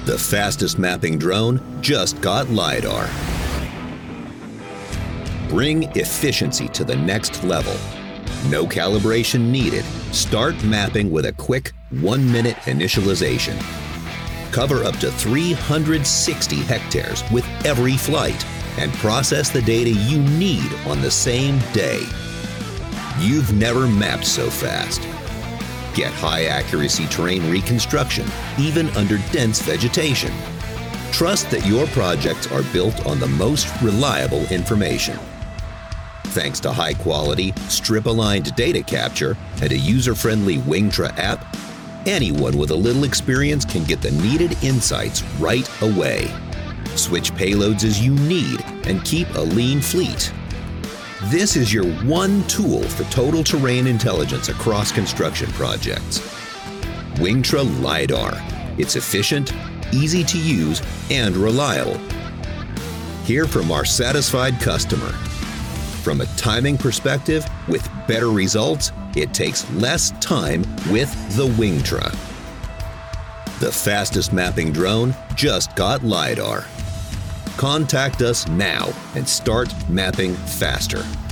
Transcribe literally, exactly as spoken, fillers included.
The fastest mapping drone just got LiDAR. Bring efficiency to the next level. No calibration needed. Start mapping with a quick one-minute initialization. Cover up to three hundred sixty hectares with every flight and process the data you need on the same day. You've never mapped so fast. Get high-accuracy terrain reconstruction, even under dense vegetation. Trust that your projects are built on the most reliable information. Thanks to high-quality, strip-aligned data capture and a user-friendly Wingtra app, anyone with a little experience can get the needed insights right away. Switch payloads as you need and keep a lean fleet. This is your one tool for total terrain intelligence across construction projects. Wingtra LiDAR. It's efficient, easy to use, and reliable. Hear from our satisfied customer. From a timing perspective, with better results, it takes less time with the Wingtra. The fastest mapping drone just got LiDAR. Contact us now and start mapping faster.